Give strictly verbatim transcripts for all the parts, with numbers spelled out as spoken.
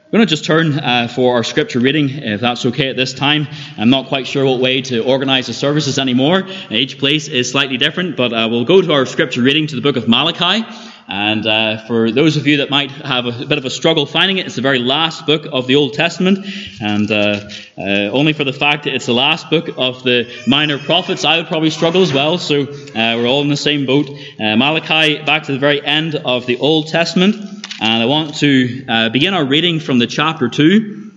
We're going to just turn uh, for our scripture reading, if that's okay at this time. I'm not quite sure what way to organize the services anymore. Each place is slightly different, but uh, we'll go to our scripture reading to the book of Malachi. And uh, for those of you that might have a bit of a struggle finding it, it's the very last book of the Old Testament. And uh, uh, only for the fact that it's the last book of the minor prophets, I would probably struggle as well. So uh, we're all in the same boat. Uh, Malachi, back to the very end of the Old Testament. And I want to uh, begin our reading from the chapter two.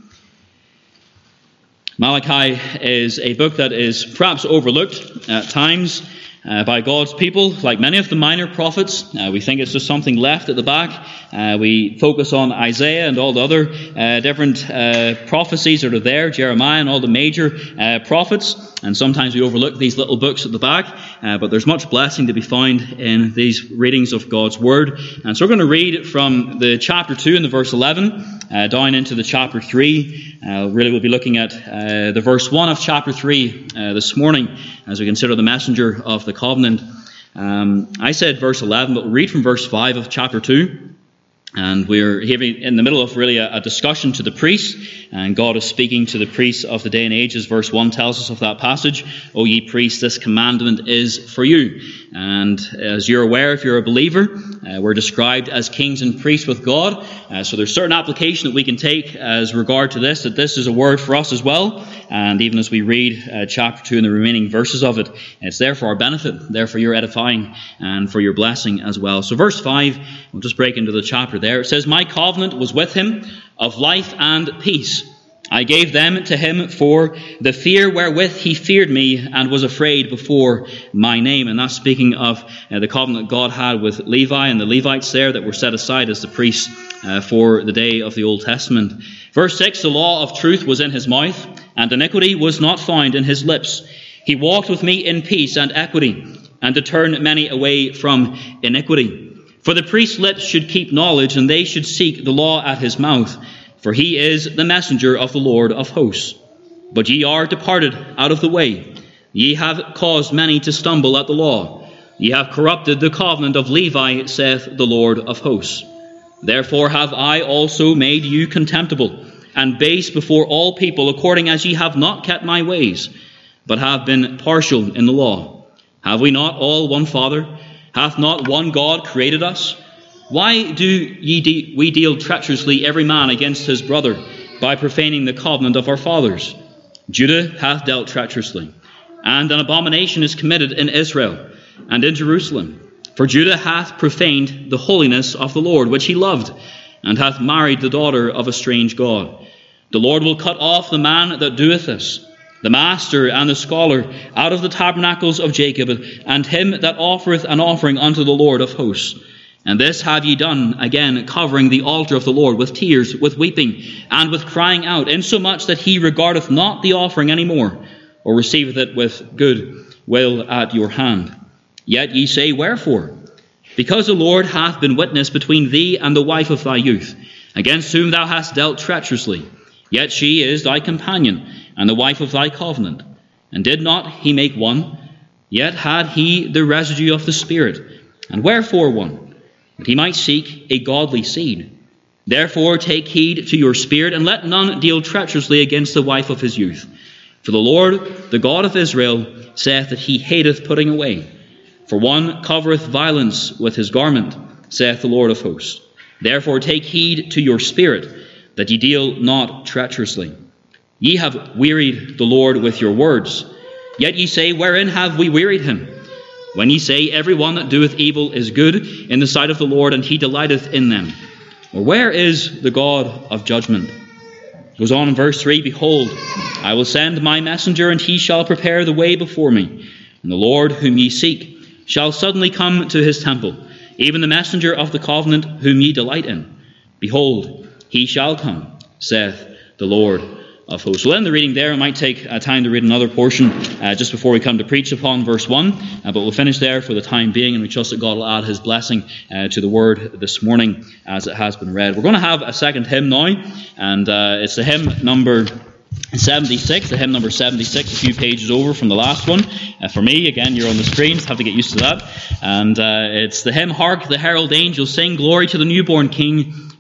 Malachi is a book that is perhaps overlooked at times uh, by God's people. Like many of the minor prophets, uh, we think it's just something left at the back. Uh, we focus on Isaiah and all the other uh, different uh, prophecies that are there, Jeremiah and all the major uh, prophets. And sometimes we overlook these little books at the back, uh, but there's much blessing to be found in these readings of God's Word. And so we're going to read from the chapter two and the verse eleven uh, down into the chapter three. Uh, really we'll be looking at uh, the verse one of chapter three uh, this morning as we consider the messenger of the covenant. Um, I said verse eleven, but we'll read from verse five of chapter two. And we're here in the middle of really a, a discussion to the priests, and God is speaking to the priests of the day and age, as verse one tells us of that passage. O ye priests, this commandment is for you. And as you're aware, if you're a believer, uh, we're described as kings and priests with God. Uh, so there's certain application that we can take as regard to this, that this is a word for us as well. And even as we read uh, chapter two and the remaining verses of it, it's there for our benefit, there for your edifying and for your blessing as well. So verse five, we'll just break into the chapter there. It says, My covenant was with him of life and peace. I gave them to him for the fear wherewith he feared me and was afraid before my name. And that's speaking of uh, the covenant God had with Levi and the Levites there that were set aside as the priests uh, for the day of the Old Testament. Verse six, the law of truth was in his mouth, and iniquity was not found in his lips. He walked with me in peace and equity, and to turn many away from iniquity. For the priest's lips should keep knowledge, and they should seek the law at his mouth. For he is the messenger of the Lord of hosts. But ye are departed out of the way. Ye have caused many to stumble at the law. Ye have corrupted the covenant of Levi, saith the Lord of hosts. Therefore have I also made you contemptible, and base before all people, according as ye have not kept my ways, but have been partial in the law. Have we not all one Father? Hath not one God created us? Why do ye de- we deal treacherously every man against his brother, by profaning the covenant of our fathers? Judah hath dealt treacherously, and an abomination is committed in Israel and in Jerusalem. For Judah hath profaned the holiness of the Lord, which he loved, and hath married the daughter of a strange god. The Lord will cut off the man that doeth this, the master and the scholar, out of the tabernacles of Jacob, and him that offereth an offering unto the Lord of hosts. And this have ye done, again covering the altar of the Lord with tears, with weeping, and with crying out, insomuch that he regardeth not the offering any more, or receiveth it with good will at your hand. Yet ye say, Wherefore? Because the Lord hath been witness between thee and the wife of thy youth, against whom thou hast dealt treacherously. Yet she is thy companion, and the wife of thy covenant. And did not he make one? Yet had he the residue of the Spirit. And wherefore one? That he might seek a godly seed. Therefore take heed to your spirit, and let none deal treacherously against the wife of his youth. For the Lord, the God of Israel, saith that he hateth putting away. For one covereth violence with his garment, saith the Lord of hosts. Therefore take heed to your spirit, that ye deal not treacherously. Ye have wearied the Lord with your words. Yet ye say, Wherein have we wearied him? When ye say, Every one that doeth evil is good in the sight of the Lord, and he delighteth in them. Or where is the God of judgment? It goes on in verse three, Behold, I will send my messenger, and he shall prepare the way before me. And the Lord whom ye seek shall suddenly come to his temple, even the messenger of the covenant whom ye delight in. Behold, he shall come, saith the Lord of hosts. We'll end the reading there. I might take uh, time to read another portion uh, just before we come to preach upon verse one, uh, but we'll finish there for the time being, and we trust that God will add his blessing uh, to the word this morning as it has been read. We're going to have a second hymn now, and uh, it's the hymn number seventy-six, the hymn number seventy-six, a few pages over from the last one. Uh, for me, again, you're on the screens, have to get used to that. And uh, it's the hymn, Hark the Herald Angels Sing, Glory to the Newborn King,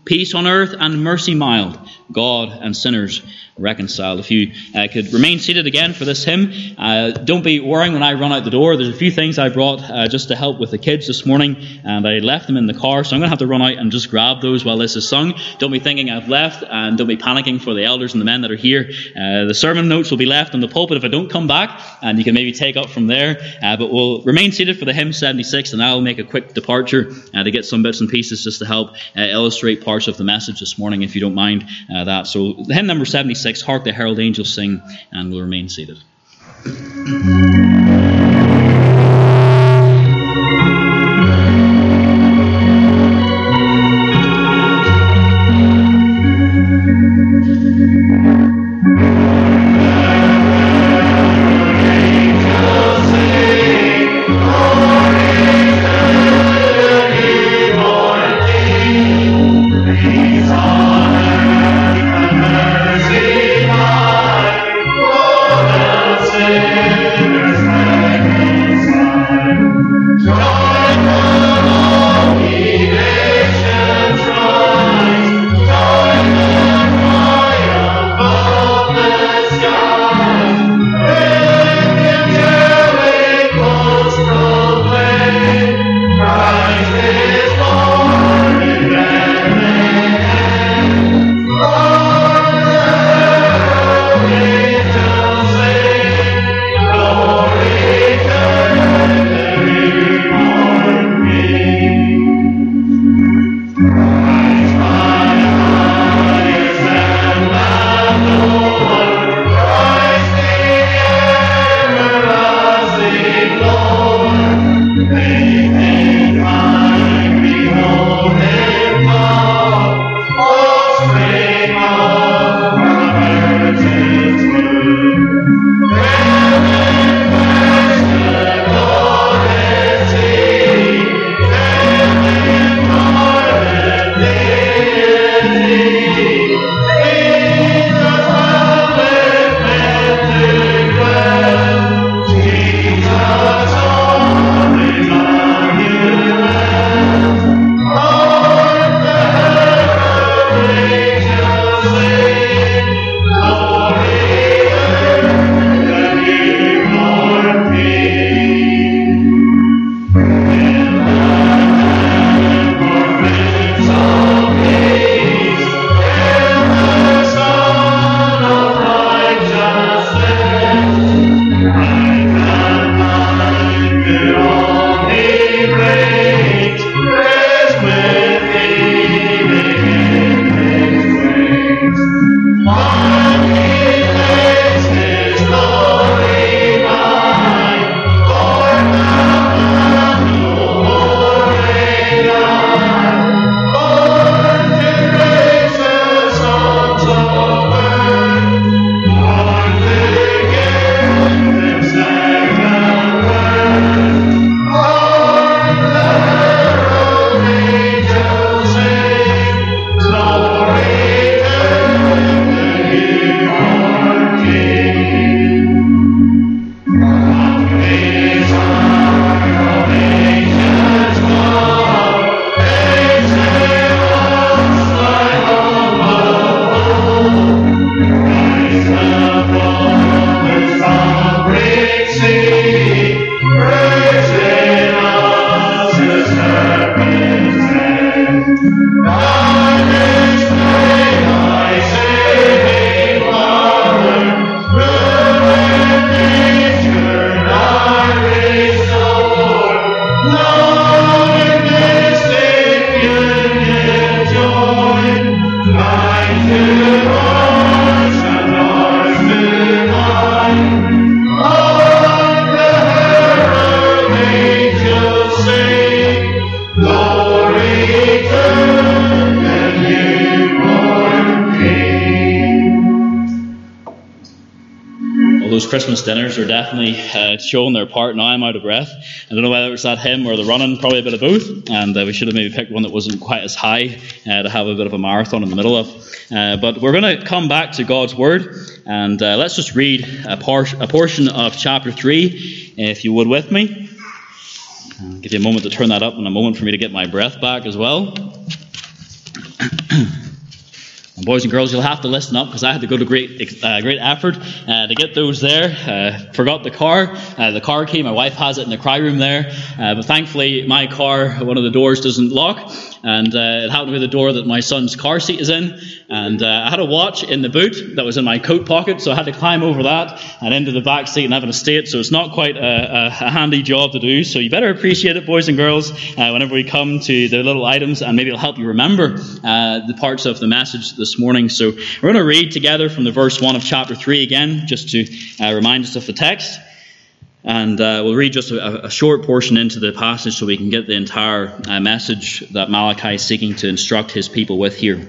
peace on earth and mercy mild, God and sinners reconciled. If you uh, could remain seated again for this hymn. Uh, don't be worrying when I run out the door. There's a few things I brought uh, just to help with the kids this morning, and I left them in the car, so I'm going to have to run out and just grab those while this is sung. Don't be thinking I've left, and don't be panicking for the elders and the men that are here. Uh, the sermon notes will be left on the pulpit if I don't come back, and you can maybe take up from there. Uh, but we'll remain seated for the hymn seventy-six, and I'll make a quick departure uh, to get some bits and pieces just to help uh, illustrate parts of the message this morning, if you don't mind uh, that. So the hymn number seventy-six, Hark the Herald Angels Sing, and we'll remain seated. Christmas dinners are definitely uh, showing their part. Now I'm out of breath. I don't know whether it's that hymn or the running, probably a bit of both. And uh, we should have maybe picked one that wasn't quite as high uh, to have a bit of a marathon in the middle of. Uh, but we're going to come back to God's Word. And uh, let's just read a, par- a portion of chapter three, if you would with me. I'll give you a moment to turn that up and a moment for me to get my breath back as well. Boys and girls, you'll have to listen up because I had to go to great uh, great effort uh, to get those there. Uh, forgot the car. Uh, the car key, my wife has it in the cry room there. Uh, but thankfully, my car, one of the doors doesn't lock. And uh, it happened to be the door that my son's car seat is in. And uh, I had a watch in the boot that was in my coat pocket, so I had to climb over that and into the back seat and have an estate. So it's not quite a, a, a handy job to do. So you better appreciate it, boys and girls, uh, whenever we come to the little items, and maybe it'll help you remember uh, the parts of the message this morning. So we're going to read together from the verse one of chapter three again, just to uh, remind us of the text. And uh, we'll read just a, a short portion into the passage so we can get the entire uh, message that Malachi is seeking to instruct his people with here.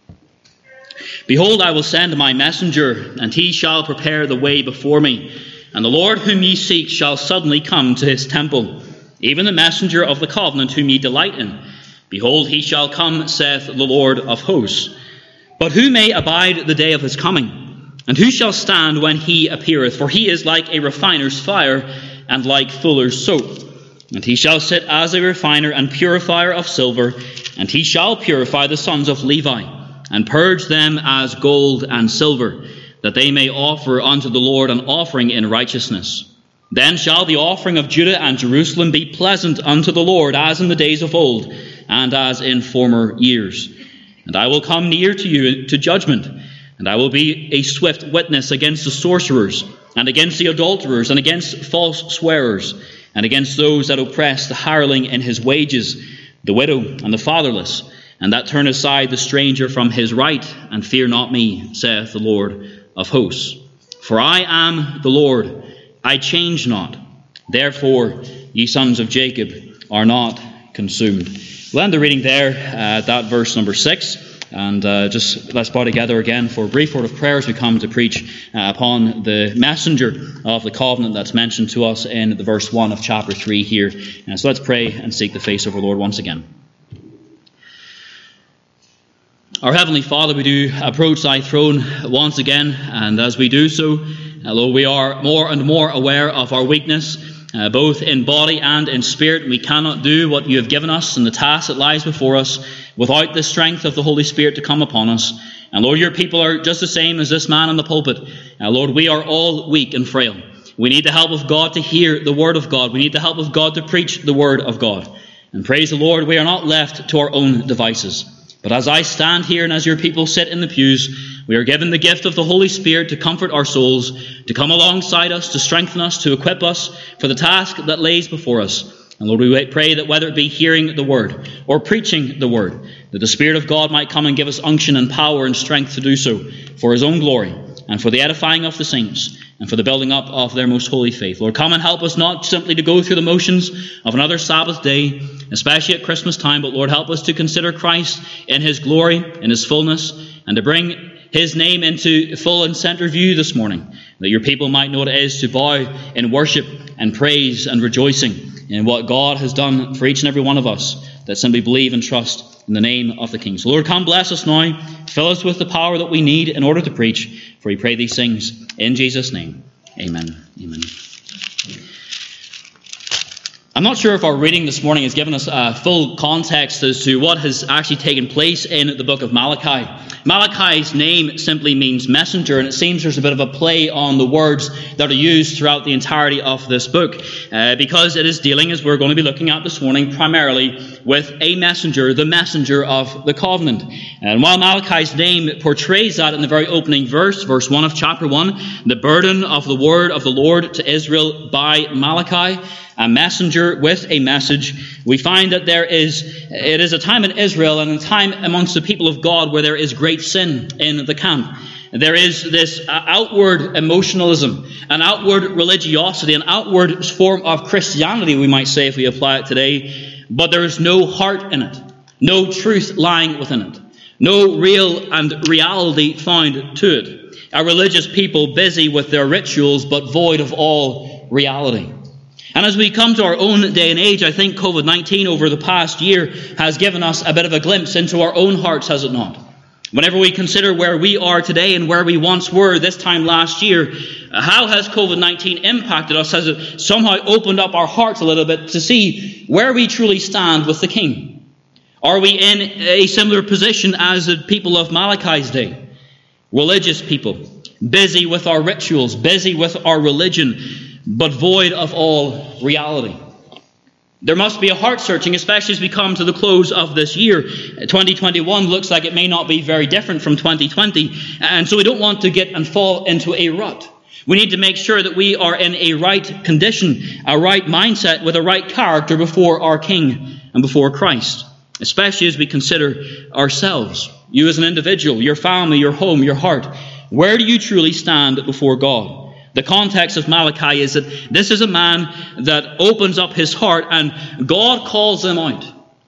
Behold, I will send my messenger, and he shall prepare the way before me. And the Lord whom ye seek shall suddenly come to his temple, even the messenger of the covenant whom ye delight in. Behold, he shall come, saith the Lord of hosts. But who may abide the day of his coming? And who shall stand when he appeareth? For he is like a refiner's fire, and like fuller's soap. And he shall sit as a refiner and purifier of silver, and he shall purify the sons of Levi, and purge them as gold and silver, that they may offer unto the Lord an offering in righteousness. Then shall the offering of Judah and Jerusalem be pleasant unto the Lord, as in the days of old, and as in former years. And I will come near to you to judgment, and I will be a swift witness against the sorcerers, and against the adulterers, and against false swearers, and against those that oppress the hireling in his wages, the widow and the fatherless, and that turn aside the stranger from his right, and fear not me, saith the Lord of hosts. For I am the Lord, I change not. Therefore, ye sons of Jacob are not consumed. We'll end the reading there at that verse number six. And uh, just let's bow together again for a brief word of prayer as we come to preach uh, upon the messenger of the covenant that's mentioned to us in the verse one of chapter three here. And so let's pray and seek the face of our Lord once again. Our Heavenly Father, we do approach thy throne once again, and as we do so, uh, Lord, we are more and more aware of our weakness, Uh, both in body and in spirit. We cannot do what you have given us and the task that lies before us without the strength of the Holy Spirit to come upon us. And Lord, your people are just the same as this man in the pulpit. Uh, Lord, we are all weak and frail. We need the help of God to hear the word of God. We need the help of God to preach the word of God. And praise the Lord, we are not left to our own devices. But as I stand here and as your people sit in the pews, we are given the gift of the Holy Spirit to comfort our souls, to come alongside us, to strengthen us, to equip us for the task that lays before us. And Lord, we pray that whether it be hearing the word or preaching the word, that the Spirit of God might come and give us unction and power and strength to do so for his own glory and for the edifying of the saints and for the building up of their most holy faith. Lord, come and help us not simply to go through the motions of another Sabbath day, especially at Christmas time, but Lord, help us to consider Christ in his glory, in his fullness, and to bring his name into full and center view this morning, that your people might know what it is to bow in worship and praise and rejoicing in what God has done for each and every one of us, that simply believe and trust in the name of the King. So Lord, come bless us now. Fill us with the power that we need in order to preach. For we pray these things in Jesus' name. Amen. Amen. I'm not sure if our reading this morning has given us a full context as to what has actually taken place in the book of Malachi. Malachi's name simply means messenger, and it seems there's a bit of a play on the words that are used throughout the entirety of this book, uh, because it is dealing, as we're going to be looking at this morning, primarily with a messenger, the messenger of the covenant. And while Malachi's name portrays that in the very opening verse, verse one of chapter one, the burden of the word of the Lord to Israel by Malachi, a messenger with a message, we find that there is, it is a time in Israel and a time amongst the people of God where there is great sin in the camp. There is this outward emotionalism, an outward religiosity, an outward form of Christianity, we might say if we apply it today, but there is no heart in it, no truth lying within it, no real and reality found to it. A religious people busy with their rituals but void of all reality. And as we come to our own day and age, I think COVID nineteen over the past year has given us a bit of a glimpse into our own hearts, has it not? Whenever we consider where we are today and where we once were this time last year, how has COVID nineteen impacted us? Has it somehow opened up our hearts a little bit to see where we truly stand with the King? Are we in a similar position as the people of Malachi's day? Religious people, busy with our rituals, busy with our religion, but void of all reality. There must be a heart searching, especially as we come to the close of this year. twenty twenty-one looks like it may not be very different from twenty twenty, and so we don't want to get and fall into a rut. We need to make sure that we are in a right condition, a right mindset, with a right character before our King and before Christ, especially as we consider ourselves. You as an individual, your family, your home, your heart. Where do you truly stand before God? The context of Malachi is that this is a man that opens up his heart and God calls them out.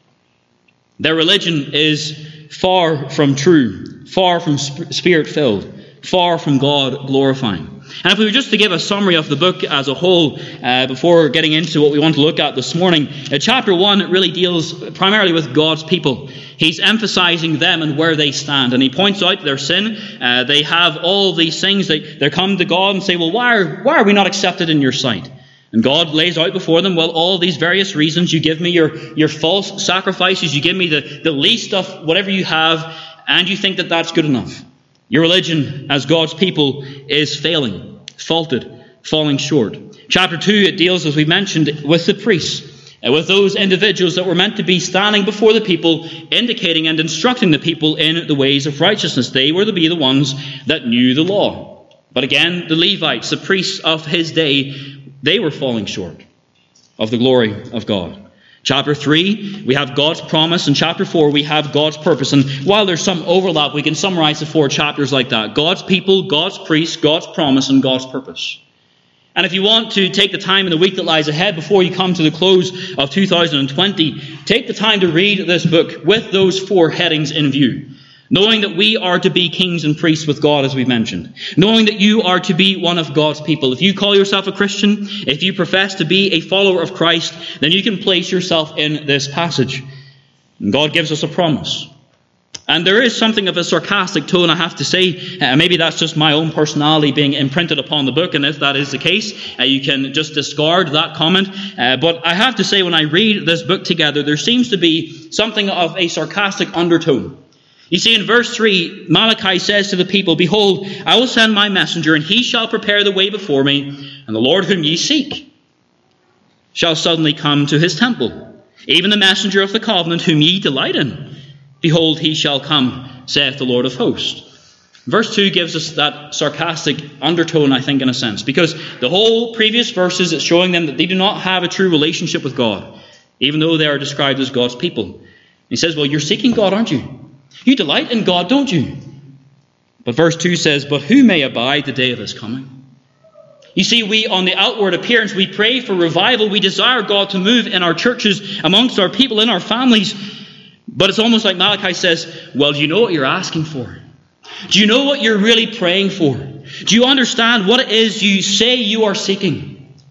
Their religion is far from true, far from spirit-filled, far from God-glorifying. And if we were just to give a summary of the book as a whole, uh, before getting into what we want to look at this morning, uh, chapter one really deals primarily with God's people. He's emphasizing them and where they stand. And he points out their sin. Uh, they have all these things. They, they come to God and say, well, why are, why are we not accepted in your sight? And God lays out before them, well, all these various reasons. You give me your, your false sacrifices. You give me the, the least of whatever you have. And you think that that's good enough. Your religion as God's people is failing, faulted, falling short. Chapter two, it deals, as we mentioned, with the priests, uh, with those individuals that were meant to be standing before the people, indicating and instructing the people in the ways of righteousness. They were to be the ones that knew the law. But again, the Levites, the priests of his day, they were falling short of the glory of God. Chapter three, we have God's promise. In chapter four, we have God's purpose. And while there's some overlap, we can summarize the four chapters like that. God's people, God's priests, God's promise, and God's purpose. And if you want to take the time in the week that lies ahead before you come to the close of two thousand twenty, take the time to read this book with those four headings in view. Knowing that we are to be kings and priests with God, as we mentioned. Knowing that you are to be one of God's people. If you call yourself a Christian, if you profess to be a follower of Christ, then you can place yourself in this passage. And God gives us a promise. And there is something of a sarcastic tone, I have to say. Uh, maybe that's just my own personality being imprinted upon the book. And if that is the case, uh, you can just discard that comment. Uh, but I have to say, when I read this book together, there seems to be something of a sarcastic undertone. You see, in verse three, Malachi says to the people, behold, I will send my messenger, and he shall prepare the way before me, and the Lord whom ye seek shall suddenly come to his temple. Even the messenger of the covenant whom ye delight in. Behold, he shall come, saith the Lord of hosts. Verse two gives us that sarcastic undertone, I think, in a sense, because the whole previous verses, it's showing them that they do not have a true relationship with God, even though they are described as God's people. He says, well, you're seeking God, aren't you? You delight in God, don't you? But verse two says, but who may abide the day of his coming? You see, we, on the outward appearance, we pray for revival. We desire God to move in our churches, amongst our people, in our families. But it's almost like Malachi says, well, do you know what you're asking for? Do you know what you're really praying for? Do you understand what it is you say you are seeking?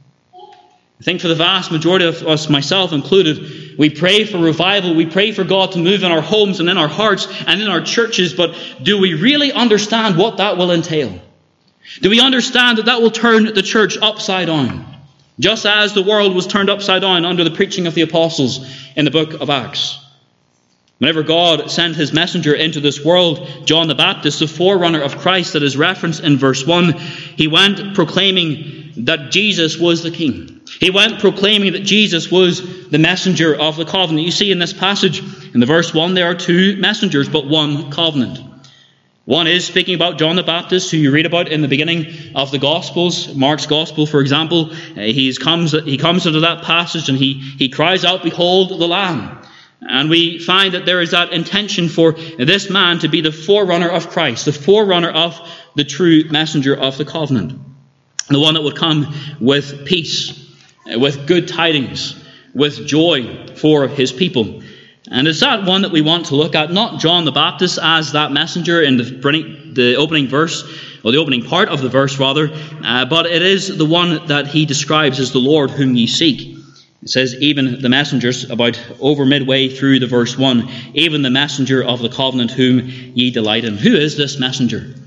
I think for the vast majority of us, myself included, we pray for revival. We pray for God to move in our homes and in our hearts and in our churches. But do we really understand what that will entail? Do we understand that that will turn the church upside down? Just as the world was turned upside down under the preaching of the apostles in the book of Acts. Whenever God sent his messenger into this world, John the Baptist, the forerunner of Christ that is referenced in verse one, he went proclaiming that Jesus was the King. He went proclaiming that Jesus was the messenger of the covenant. You see in this passage, in the verse one, there are two messengers, but one covenant. One is speaking about John the Baptist, who you read about in the beginning of the Gospels. Mark's Gospel, for example, uh, he comes he comes into that passage and he, he cries out, behold the Lamb. And we find that there is that intention for this man to be the forerunner of Christ, the forerunner of the true messenger of the covenant. The one that would come with peace, with good tidings, with joy for his people. And it's that one that we want to look at, not John the Baptist as that messenger in the, the opening verse, or the opening part of the verse rather, uh, but it is the one that he describes as the Lord whom ye seek. It says, even the messengers, about over midway through the verse one, even the messenger of the covenant whom ye delight in. Who is this messenger?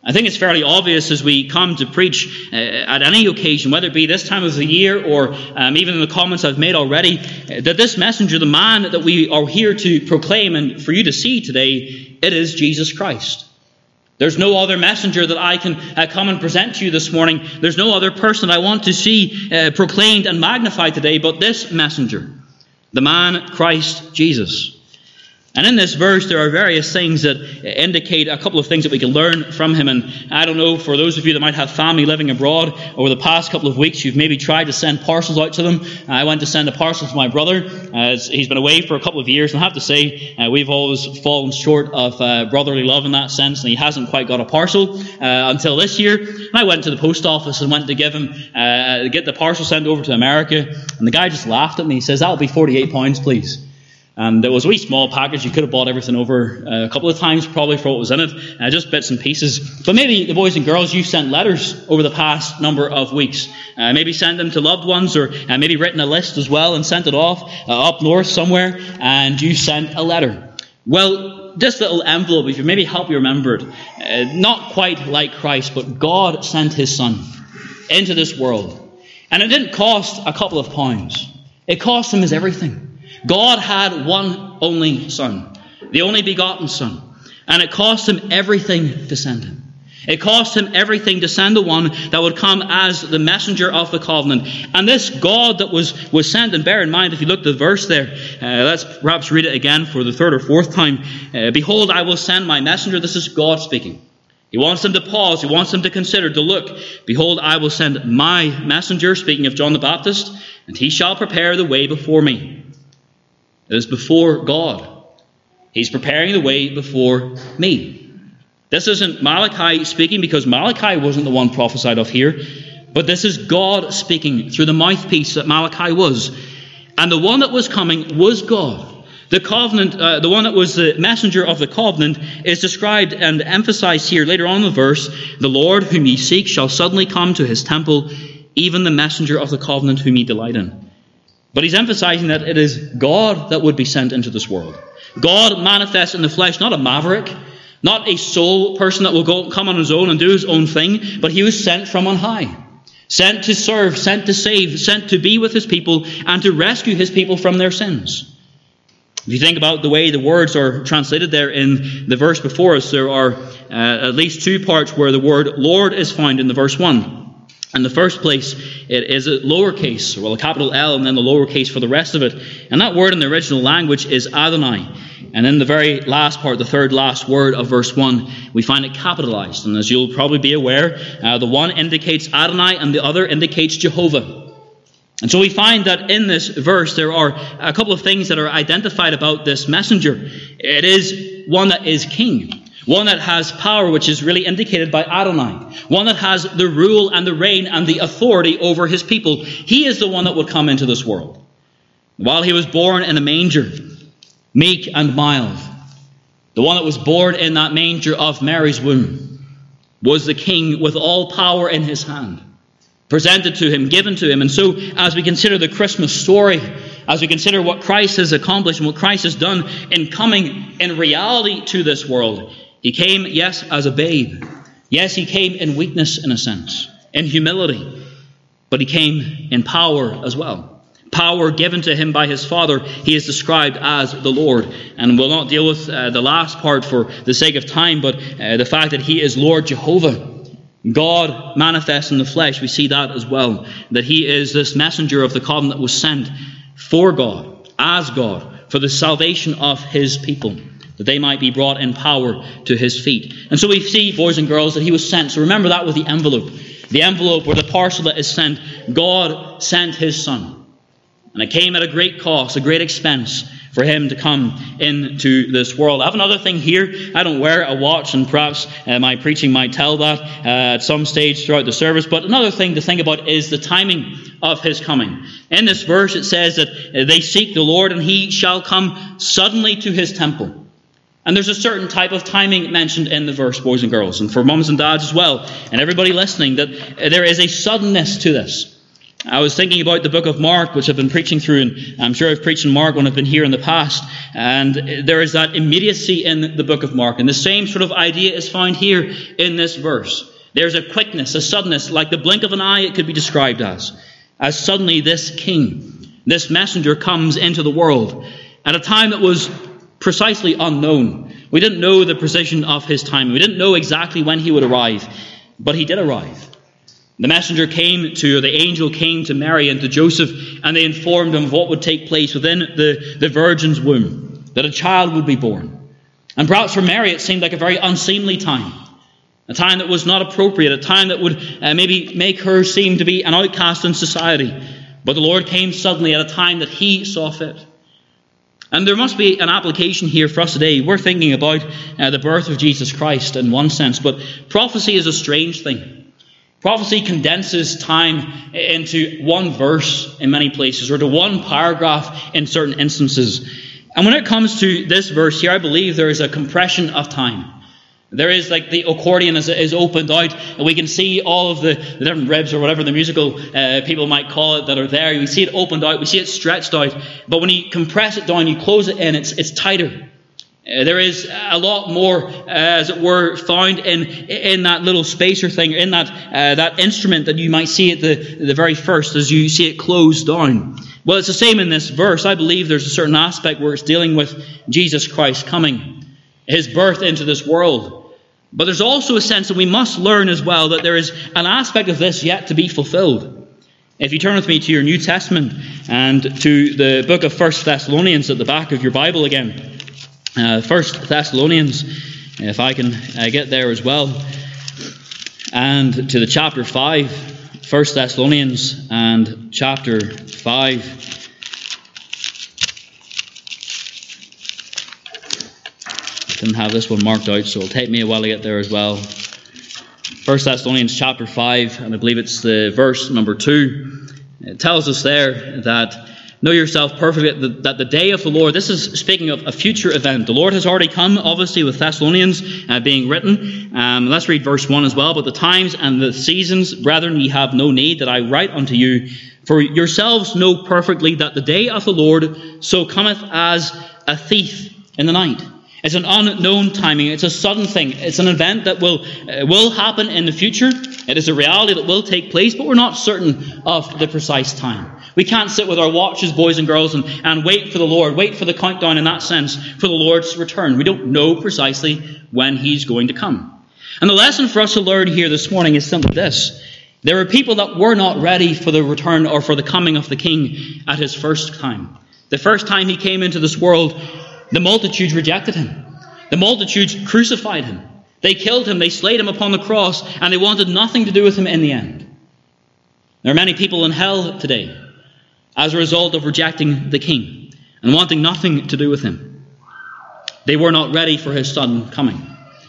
I think it's fairly obvious as we come to preach uh, at any occasion, whether it be this time of the year or um, even in the comments I've made already, uh, that this messenger, the man that we are here to proclaim and for you to see today, it is Jesus Christ. There's no other messenger that I can uh, come and present to you this morning. There's no other person I want to see uh, proclaimed and magnified today but this messenger, the man Christ Jesus. And in this verse, there are various things that indicate a couple of things that we can learn from him. And I don't know, for those of you that might have family living abroad, over the past couple of weeks, you've maybe tried to send parcels out to them. I went to send a parcel to my brother. As he's been away for a couple of years, and I have to say, uh, we've always fallen short of uh, brotherly love in that sense, and he hasn't quite got a parcel uh, until this year. And I went to the post office and went to give him, uh, get the parcel sent over to America, and the guy just laughed at me. He says, "That'll be forty-eight pounds, please." And it was a wee small package. You could have bought everything over uh, a couple of times probably for what was in it. Uh, just bits and pieces. But maybe the boys and girls, you've sent letters over the past number of weeks. Uh, maybe sent them to loved ones, or uh, maybe written a list as well and sent it off uh, up north somewhere. And you sent a letter. Well, this little envelope, if you maybe help you remember it, uh, not quite like Christ, but God sent his Son into this world. And it didn't cost a couple of pounds. It cost him his everything. God had one only Son, the only begotten Son, and it cost him everything to send him. It cost him everything to send the one that would come as the messenger of the covenant. And this God that was, was sent, and bear in mind, if you look at the verse there, uh, let's perhaps read it again for the third or fourth time. Uh, Behold, I will send my messenger. This is God speaking. He wants them to pause. He wants them to consider, to look. Behold, I will send my messenger, speaking of John the Baptist, and he shall prepare the way before me. It is before God. He's preparing the way before me. This isn't Malachi speaking, because Malachi wasn't the one prophesied of here, but this is God speaking through the mouthpiece that Malachi was. And the one that was coming was God. The covenant, uh, the one that was the messenger of the covenant, is described and emphasized here later on in the verse. The Lord whom ye seek shall suddenly come to his temple, even the messenger of the covenant whom ye delight in. But he's emphasizing that it is God that would be sent into this world. God manifests in the flesh, not a maverick, not a sole person that will go come on his own and do his own thing, but he was sent from on high. Sent to serve, sent to save, sent to be with his people and to rescue his people from their sins. If you think about the way the words are translated there in the verse before us, there are uh, at least two parts where the word Lord is found in the verse one. In the first place, it is a lowercase, well, a capital L, and then the lowercase for the rest of it. And that word in the original language is Adonai. And in the very last part, the third last word of verse one, we find it capitalized. And as you'll probably be aware, uh, the one indicates Adonai and the other indicates Jehovah. And so we find that in this verse, there are a couple of things that are identified about this messenger. It is one that is king. One that has power, which is really indicated by Adonai. One that has the rule and the reign and the authority over his people. He is the one that would come into this world. While he was born in a manger, meek and mild, the one that was born in that manger of Mary's womb was the king with all power in his hand, presented to him, given to him. And so as we consider the Christmas story, as we consider what Christ has accomplished and what Christ has done in coming in reality to this world, he came, yes, as a babe. Yes, he came in weakness in a sense, in humility. But he came in power as well. Power given to him by his Father. He is described as the Lord. And we'll not deal with uh, the last part for the sake of time, but uh, the fact that he is Lord Jehovah. God manifest in the flesh. We see that as well. That he is this messenger of the covenant that was sent for God, as God, for the salvation of his people, that they might be brought in power to his feet. And so we see, boys and girls, that he was sent. So remember that with the envelope. The envelope or the parcel that is sent, God sent his Son. And it came at a great cost, a great expense for him to come into this world. I have another thing here. I don't wear a watch, and perhaps uh, my preaching might tell that uh, at some stage throughout the service. But another thing to think about is the timing of his coming. In this verse it says that uh, they seek the Lord, and he shall come suddenly to his temple. And there's a certain type of timing mentioned in the verse, boys and girls, and for mums and dads as well, and everybody listening, that uh, there is a suddenness to this. I was thinking about the book of Mark, which I've been preaching through, and I'm sure I've preached in Mark when I've been here in the past, and there is that immediacy in the book of Mark, and the same sort of idea is found here in this verse. There's a quickness, a suddenness, like the blink of an eye it could be described as, as suddenly this king, this messenger comes into the world at a time that was precisely unknown. We didn't know the precision of his time. We didn't know exactly when he would arrive, but he did arrive. The messenger came to, or the angel came to Mary and to Joseph, and they informed them of what would take place within the, the virgin's womb, that a child would be born. And perhaps for Mary it seemed like a very unseemly time, a time that was not appropriate, a time that would uh, maybe make her seem to be an outcast in society. But the Lord came suddenly at a time that he saw fit. And there must be an application here for us today. We're thinking about uh, the birth of Jesus Christ in one sense, but prophecy is a strange thing. Prophecy condenses time into one verse in many places, or to one paragraph in certain instances. And when it comes to this verse here, I believe there is a compression of time. There is like the accordion is, is opened out, and we can see all of the, the different ribs or whatever the musical uh, people might call it that are there. We see it opened out, we see it stretched out. But when you compress it down, you close it in, it's, it's tighter. Uh, there is a lot more, uh, as it were, found in in that little spacer thing, in that uh, that instrument that you might see at the, the very first as you see it closed down. Well, it's the same in this verse. I believe there's a certain aspect where it's dealing with Jesus Christ coming, his birth into this world. But there's also a sense that we must learn as well that there is an aspect of this yet to be fulfilled. If you turn with me to your New Testament and to the book of First Thessalonians at the back of your Bible again. Uh, First Thessalonians, if I can uh, get there as well, and to the chapter five, First Thessalonians and chapter five. Didn't have this one marked out, so it'll take me a while to get there as well. First Thessalonians chapter five, and I believe it's the verse number two. It tells us there that know yourself perfectly, that the day of the Lord, this is speaking of a future event. The Lord has already come, obviously, with Thessalonians uh, being written. Um, let's read verse one as well. But the times and the seasons, brethren, ye have no need that I write unto you. For yourselves know perfectly that the day of the Lord so cometh as a thief in the night. It's an unknown timing. It's a sudden thing. It's an event that will uh, will happen in the future. It is a reality that will take place, but we're not certain of the precise time. We can't sit with our watches, boys and girls, and, and wait for the Lord, wait for the countdown in that sense for the Lord's return. We don't know precisely when He's going to come. And the lesson for us to learn here this morning is simply this. There are people that were not ready for the return or for the coming of the King at His first time. The first time He came into this world, the multitudes rejected Him. The multitudes crucified Him. They killed Him. They slayed Him upon the cross, and they wanted nothing to do with Him in the end. There are many people in hell today as a result of rejecting the King and wanting nothing to do with Him. They were not ready for His sudden coming.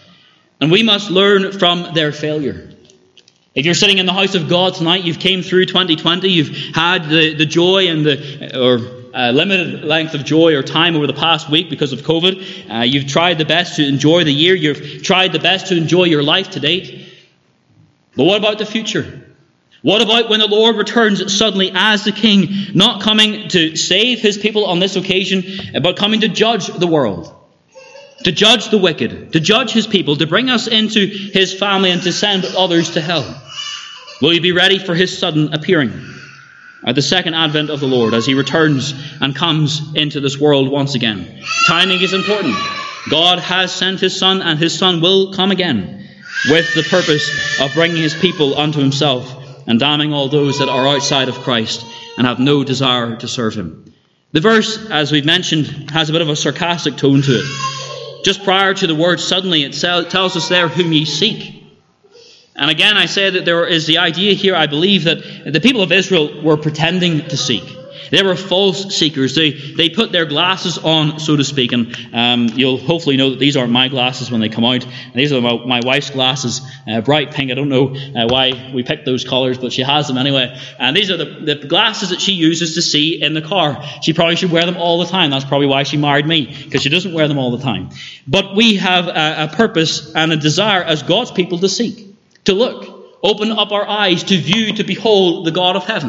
And we must learn from their failure. If you're sitting in the house of God tonight, you've came through twenty twenty, you've had the, the joy and the or uh, limited length of joy or time over the past week because of COVID. Uh, you've tried the best to enjoy the year. You've tried the best to enjoy your life to date. But what about the future? What about when the Lord returns suddenly as the King, not coming to save His people on this occasion, but coming to judge the world, to judge the wicked, to judge His people, to bring us into His family and to send others to hell? Will you be ready for His sudden appearing at the second advent of the Lord as He returns and comes into this world once again? Timing is important. God has sent His Son, and His Son will come again with the purpose of bringing His people unto Himself and damning all those that are outside of Christ and have no desire to serve Him. The verse, as we've mentioned, has a bit of a sarcastic tone to it. Just prior to the word suddenly, it tells us there, whom ye seek. And again, I say that there is the idea here, I believe, that the people of Israel were pretending to seek. They were false seekers. They they put their glasses on, so to speak. And um, you'll hopefully know that these aren't my glasses when they come out. And these are my, my wife's glasses, uh, bright pink. I don't know uh, why we picked those colours, but she has them anyway. And these are the, the glasses that she uses to see in the car. She probably should wear them all the time. That's probably why she married me, because she doesn't wear them all the time. But we have a, a purpose and a desire as God's people to seek, to look, open up our eyes, to view, to behold the God of heaven.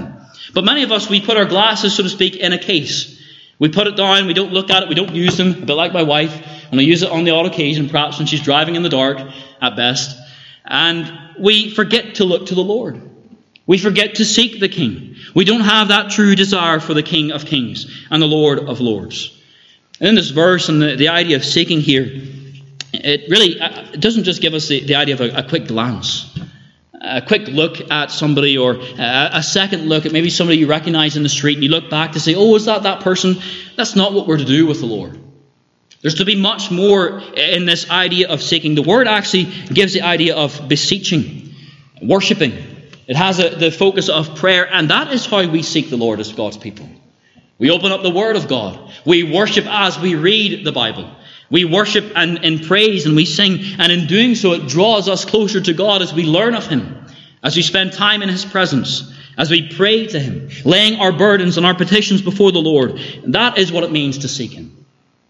But many of us, we put our glasses, so to speak, in a case. We put it down, we don't look at it, we don't use them, a bit like my wife. And I use it on the odd occasion, perhaps when she's driving in the dark, at best. And we forget to look to the Lord. We forget to seek the King. We don't have that true desire for the King of Kings and the Lord of Lords. And in this verse, and the, the idea of seeking here, it really it doesn't just give us the, the idea of a, a quick glance. A quick look at somebody, or a, a second look at maybe somebody you recognize in the street, and you look back to say, oh, is that that person? That's not what we're to do with the Lord. There's to be much more in this idea of seeking. The word actually gives the idea of beseeching, worshipping. It has a, the focus of prayer, and that is how we seek the Lord as God's people. We open up the Word of God. We worship as we read the Bible. We worship and in praise, and we sing, and in doing so it draws us closer to God as we learn of Him, as we spend time in His presence, as we pray to Him, laying our burdens and our petitions before the Lord. And that is what it means to seek Him.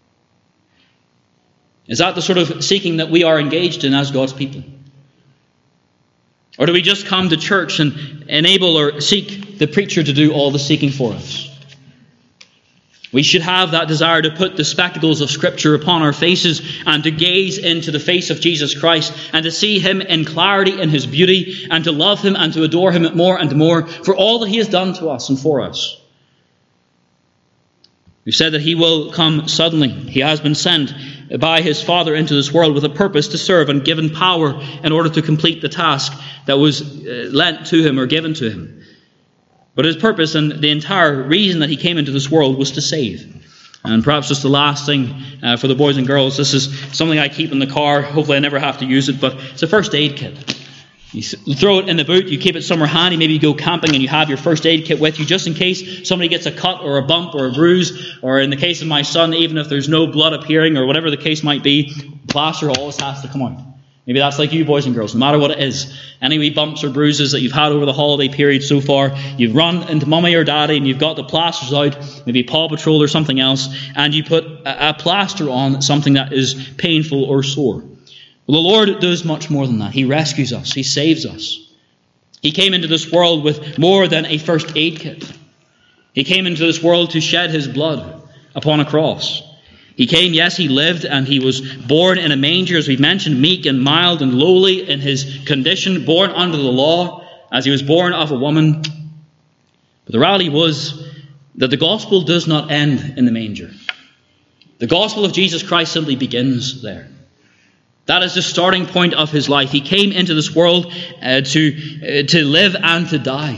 Is that the sort of seeking that we are engaged in as God's people? Or do we just come to church and enable or seek the preacher to do all the seeking for us? We should have that desire to put the spectacles of Scripture upon our faces and to gaze into the face of Jesus Christ and to see Him in clarity in His beauty and to love Him and to adore Him more and more for all that He has done to us and for us. We've said that He will come suddenly. He has been sent by His Father into this world with a purpose to serve and given power in order to complete the task that was lent to Him or given to Him. But His purpose and the entire reason that He came into this world was to save. And perhaps just the last thing uh, for the boys and girls, this is something I keep in the car. Hopefully I never have to use it, but it's a first aid kit. You throw it in the boot, you keep it somewhere handy, maybe you go camping and you have your first aid kit with you just in case somebody gets a cut or a bump or a bruise, or in the case of my son, even if there's no blood appearing or whatever the case might be, plaster always has to come out. Maybe that's like you boys and girls, no matter what it is. Any wee bumps or bruises that you've had over the holiday period so far, you've run into mummy or daddy and you've got the plasters out, maybe Paw Patrol or something else, and you put a, a plaster on something that is painful or sore. Well, the Lord does much more than that. He rescues us. He saves us. He came into this world with more than a first aid kit. He came into this world to shed His blood upon a cross. He came, yes, He lived, and He was born in a manger, as we've mentioned, meek and mild and lowly in His condition, born under the law, as He was born of a woman. But the reality was that the gospel does not end in the manger. The gospel of Jesus Christ simply begins there. That is the starting point of His life. He came into this world uh, to, uh, to live and to die,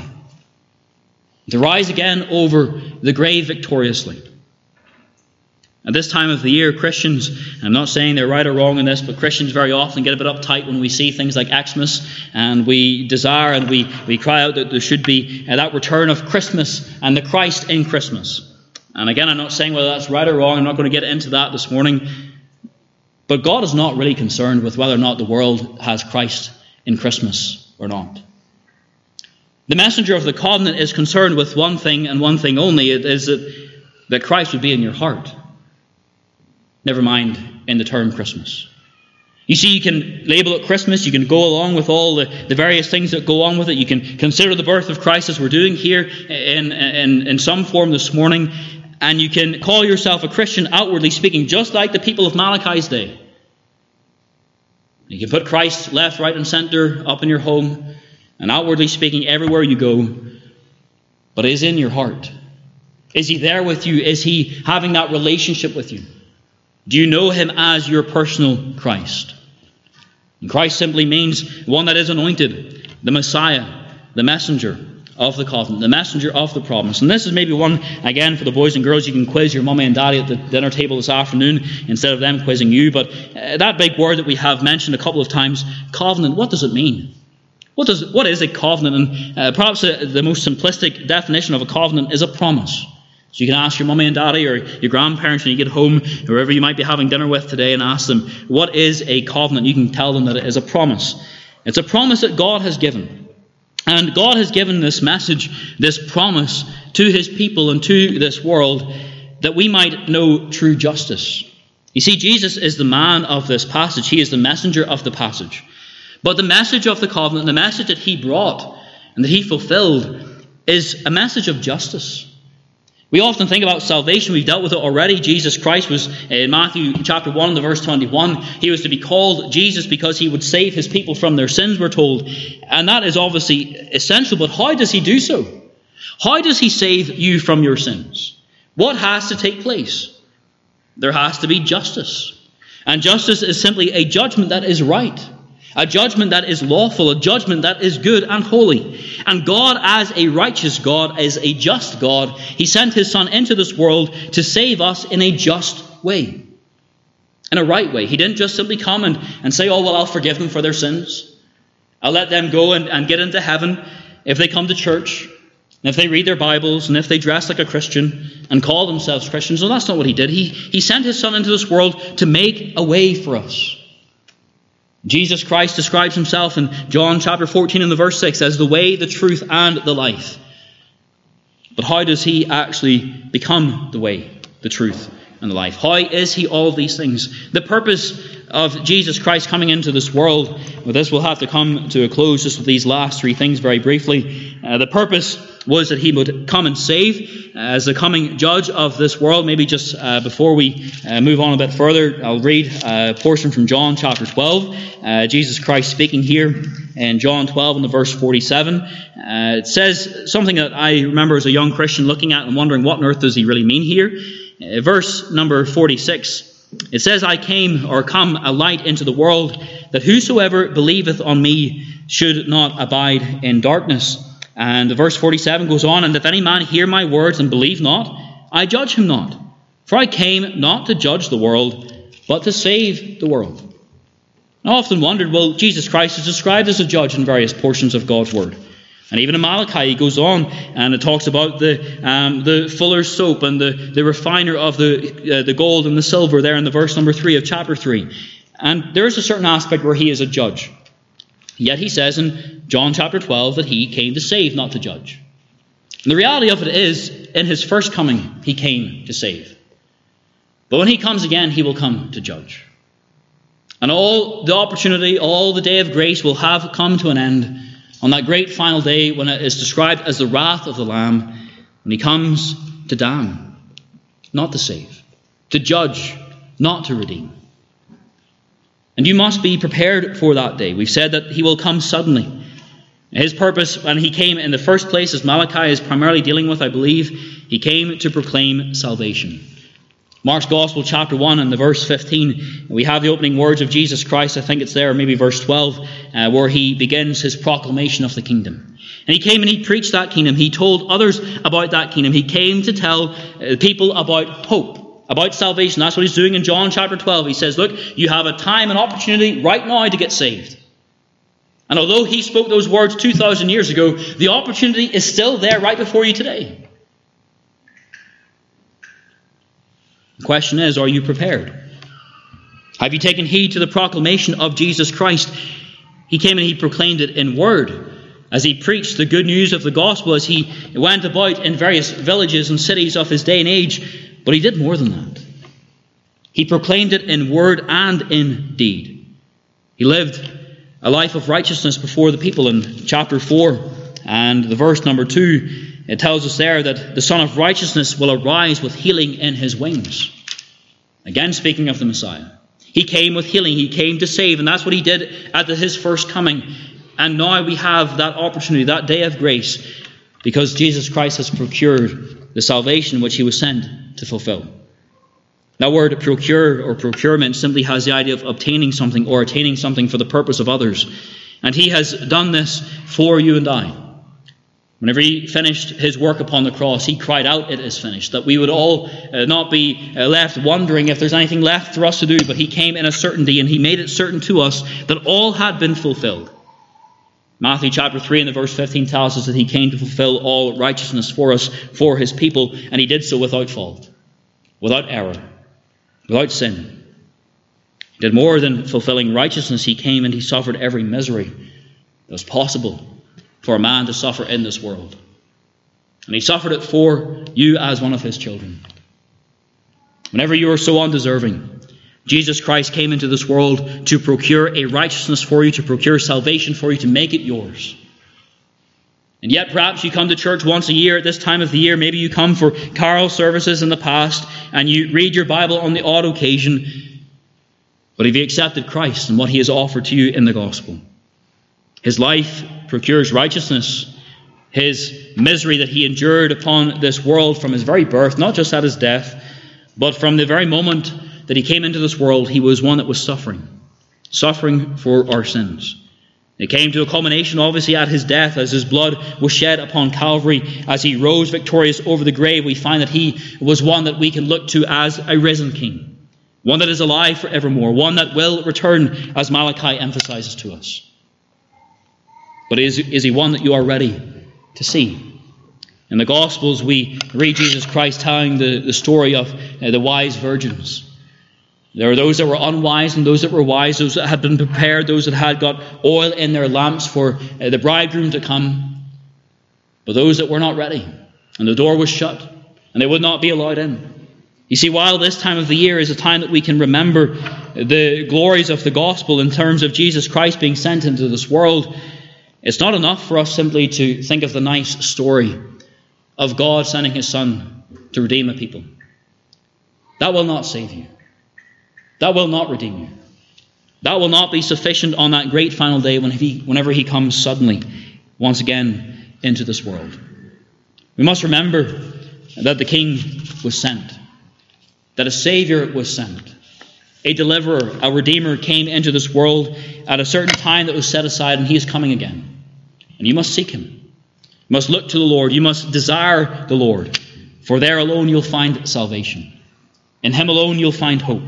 to rise again over the grave victoriously. At this time of the year, Christians, I'm not saying they're right or wrong in this, but Christians very often get a bit uptight when we see things like Xmas, and we desire and we, we cry out that there should be uh, that return of Christmas and the Christ in Christmas. And again, I'm not saying whether that's right or wrong. I'm not going to get into that this morning. But God is not really concerned with whether or not the world has Christ in Christmas or not. The messenger of the covenant is concerned with one thing and one thing only. It is that, that Christ would be in your heart. Never mind in the term Christmas. You see, you can label it Christmas. You can go along with all the, the various things that go on with it. You can consider the birth of Christ as we're doing here in, in, in some form this morning. And you can call yourself a Christian outwardly speaking, just like the people of Malachi's day. You can put Christ left, right, and center up in your home, and outwardly speaking everywhere you go. But is in your heart? Is He there with you? Is He having that relationship with you? Do you know Him as your personal Christ? And Christ simply means one that is anointed, the Messiah, the messenger of the covenant, the messenger of the promise. And this is maybe one, again, for the boys and girls. You can quiz your mummy and daddy at the dinner table this afternoon instead of them quizzing you. But uh, that big word that we have mentioned a couple of times, covenant, what does it mean? What does what is a covenant? And uh, perhaps uh, the most simplistic definition of a covenant is a promise. So you can ask your mummy and daddy or your grandparents when you get home, whoever you might be having dinner with today, and ask them, what is a covenant? You can tell them that it is a promise. It's a promise that God has given. And God has given this message, this promise to His people and to this world that we might know true justice. You see, Jesus is the man of this passage. He is the messenger of the passage. But the message of the covenant, the message that He brought and that He fulfilled, is a message of justice. We often think about salvation. We've dealt with it already. Jesus Christ was, in Matthew chapter one, the verse twenty-one, he was to be called Jesus because he would save his people from their sins, we're told. And that is obviously essential. But how does he do so? How does he save you from your sins? What has to take place? There has to be justice. And justice is simply a judgment that is right. A judgment that is lawful, a judgment that is good and holy. And God, as a righteous God, as a just God, he sent his Son into this world to save us in a just way. In a right way. He didn't just simply come and, and say, oh, well, I'll forgive them for their sins. I'll let them go and, and get into heaven if they come to church, and if they read their Bibles, and if they dress like a Christian and call themselves Christians. No, that's not what he did. He, he sent his Son into this world to make a way for us. Jesus Christ describes himself in John chapter fourteen and the verse six as the way, the truth, and the life. But how does he actually become the way, the truth, and the life? How is he all of these things? The purpose of Jesus Christ coming into this world, well, this will have to come to a close just with these last three things very briefly. Uh, the purpose was that he would come and save uh, as the coming judge of this world. Maybe just uh, before we uh, move on a bit further, I'll read a portion from John chapter twelve. Uh, Jesus Christ speaking here in John twelve in the verse forty-seven. Uh, it says something that I remember as a young Christian looking at and wondering what on earth does he really mean here. Uh, verse number forty-six. It says, I came or come a light into the world, that whosoever believeth on me should not abide in darkness. And the verse forty-seven goes on, and if any man hear my words and believe not, I judge him not. For I came not to judge the world, but to save the world. I often wondered, well, Jesus Christ is described as a judge in various portions of God's word. And even in Malachi, he goes on and it talks about the um, the fuller's soap and the, the refiner of the uh, the gold and the silver there in the verse number three of chapter three. And there is a certain aspect where he is a judge. Yet he says in John chapter twelve that he came to save, not to judge. And the reality of it is, in his first coming, he came to save. But when he comes again, he will come to judge. And all the opportunity, all the day of grace will have come to an end on that great final day when it is described as the wrath of the Lamb, when he comes to damn, not to save, to judge, not to redeem. And you must be prepared for that day. We've said that he will come suddenly. His purpose, when he came in the first place, as Malachi is primarily dealing with, I believe, he came to proclaim salvation. Mark's Gospel, chapter one, and the verse fifteen, we have the opening words of Jesus Christ. I think it's there, maybe verse twelve, uh, where he begins his proclamation of the kingdom. And he came and he preached that kingdom. He told others about that kingdom. He came to tell uh, people about hope, about salvation. That's what he's doing in John chapter twelve. He says, look, you have a time and opportunity right now to get saved. And although he spoke those words two thousand years ago, the opportunity is still there right before you today. The question is, are you prepared? Have you taken heed to the proclamation of Jesus Christ? He came and he proclaimed it in word, as he preached the good news of the gospel, as he went about in various villages and cities of his day and age. But he did more than that. He proclaimed it in word and in deed. He lived a life of righteousness before the people. In chapter four and the verse number two, it tells us there that the Son of Righteousness will arise with healing in his wings. Again, speaking of the Messiah. He came with healing. He came to save. And that's what he did at his first coming. And now we have that opportunity, that day of grace, because Jesus Christ has procured the salvation which he was sent to fulfill. That word procure or procurement simply has the idea of obtaining something or attaining something for the purpose of others. And he has done this for you and I. Whenever he finished his work upon the cross, he cried out, it is finished. That we would all uh, not be uh, left wondering if there's anything left for us to do. But he came in a certainty and he made it certain to us that all had been fulfilled. Matthew chapter three and the verse fifteen tells us that he came to fulfill all righteousness for us, for his people. And he did so without fault, without error, without sin. He did more than fulfilling righteousness. He came and he suffered every misery that was possible for a man to suffer in this world. And he suffered it for you as one of his children. Whenever you are so undeserving, Jesus Christ came into this world to procure a righteousness for you, to procure salvation for you, to make it yours. And yet perhaps you come to church once a year at this time of the year. Maybe you come for carol services in the past and you read your Bible on the odd occasion. But have you accepted Christ and what he has offered to you in the gospel? His life procures righteousness. His misery that he endured upon this world from his very birth, not just at his death, but from the very moment that he came into this world, he was one that was suffering. Suffering for our sins. It came to a culmination, obviously, at his death, as his blood was shed upon Calvary. As he rose victorious over the grave, we find that he was one that we can look to as a risen king. One that is alive forevermore. One that will return, as Malachi emphasizes to us. But is, is he one that you are ready to see? In the Gospels, we read Jesus Christ telling the, the story of uh, the wise virgins. There were those that were unwise and those that were wise, those that had been prepared, those that had got oil in their lamps for uh, the bridegroom to come. But those that were not ready, and the door was shut, and they would not be allowed in. You see, while this time of the year is a time that we can remember the glories of the gospel in terms of Jesus Christ being sent into this world, it's not enough for us simply to think of the nice story of God sending his Son to redeem a people. That will not save you. That will not redeem you. That will not be sufficient on that great final day when he, whenever he comes suddenly once again into this world. We must remember that the King was sent, that a Savior was sent, a deliverer, a Redeemer came into this world at a certain time that was set aside, and he is coming again. And you must seek him. You must look to the Lord. You must desire the Lord, for there alone you'll find salvation. In him alone you'll find hope.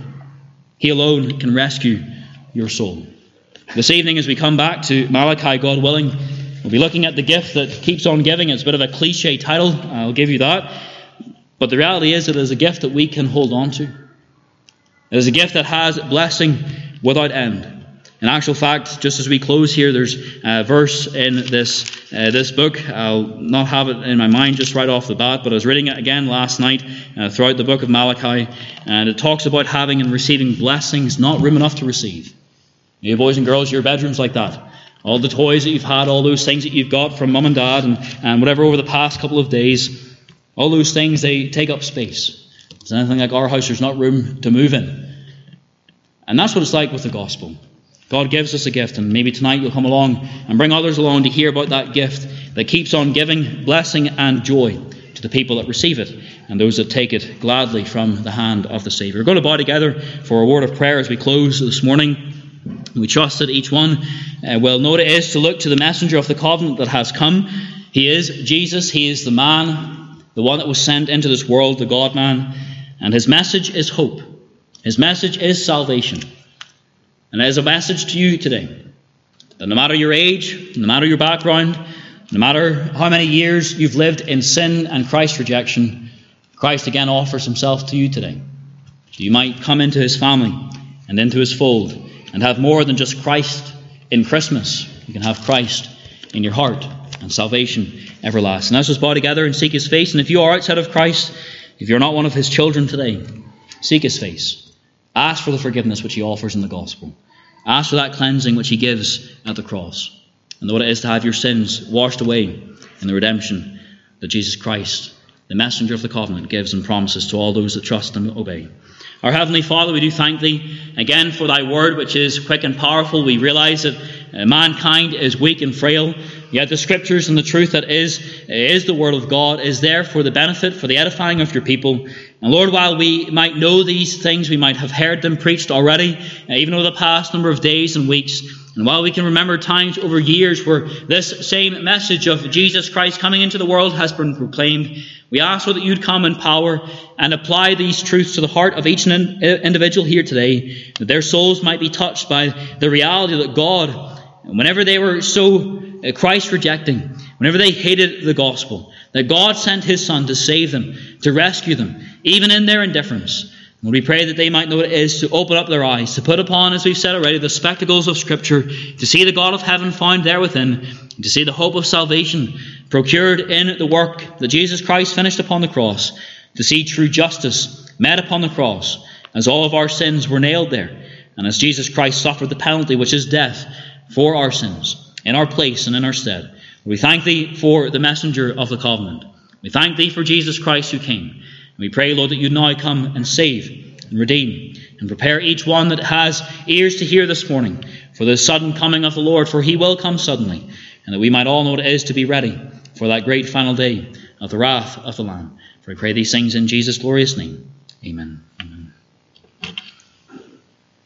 He alone can rescue your soul. This evening, as we come back to Malachi, God willing, we'll be looking at the gift that keeps on giving. It's a bit of a cliche title, I'll give you that. But the reality is it is a gift that we can hold on to. It is a gift that has blessing without end. In actual fact, just as we close here, there's a verse in this uh, this book. I'll not have it in my mind just right off the bat, but I was reading it again last night uh, throughout the book of Malachi, and it talks about having and receiving blessings, not room enough to receive. You boys and girls, your bedroom's like that. All the toys that you've had, all those things that you've got from mum and dad, and, and whatever over the past couple of days, all those things, they take up space. It's anything like our house, there's not room to move in. And that's what it's like with the gospel. God gives us a gift, and maybe tonight you'll come along and bring others along to hear about that gift that keeps on giving blessing and joy to the people that receive it and those that take it gladly from the hand of the Savior. We're going to bow together for a word of prayer as we close this morning. We trust that each one uh, will know what it is to look to the messenger of the covenant that has come. He is Jesus. He is the man, the one that was sent into this world, the God-man. And his message is hope. His message is salvation. And there's a message to you today, that no matter your age, no matter your background, no matter how many years you've lived in sin and Christ's rejection, Christ again offers himself to you today. You might come into his family and into his fold and have more than just Christ in Christmas. You can have Christ in your heart and salvation everlasting. Let's just bow together and seek his face. And if you are outside of Christ, if you're not one of his children today, seek his face. Ask for the forgiveness which he offers in the gospel. Ask for that cleansing which he gives at the cross. And what it is to have your sins washed away in the redemption that Jesus Christ, the messenger of the covenant, gives and promises to all those that trust and obey. Our Heavenly Father, we do thank thee again for thy word, which is quick and powerful. We realize that uh, mankind is weak and frail, yet the scriptures and the truth that is, is the word of God is there for the benefit, for the edifying of your people. And Lord, while we might know these things, we might have heard them preached already, uh, even over the past number of days and weeks. And while we can remember times over years where this same message of Jesus Christ coming into the world has been proclaimed, we ask so that you'd come in power and apply these truths to the heart of each individual here today, that their souls might be touched by the reality that God, whenever they were so Christ-rejecting, whenever they hated the gospel, that God sent his Son to save them, to rescue them, even in their indifference. And we pray that they might know what it is to open up their eyes, to put upon, as we've said already, the spectacles of Scripture, to see the God of heaven found there within, to see the hope of salvation procured in the work that Jesus Christ finished upon the cross, to see true justice met upon the cross, as all of our sins were nailed there, and as Jesus Christ suffered the penalty, which is death, for our sins, in our place and in our stead. We thank Thee for the messenger of the covenant. We thank Thee for Jesus Christ who came. And we pray, Lord, that You now come and save and redeem and prepare each one that has ears to hear this morning for the sudden coming of the Lord, for He will come suddenly, and that we might all know what it is to be ready for that great final day of the wrath of the Lamb. For I pray these things in Jesus' glorious name. Amen.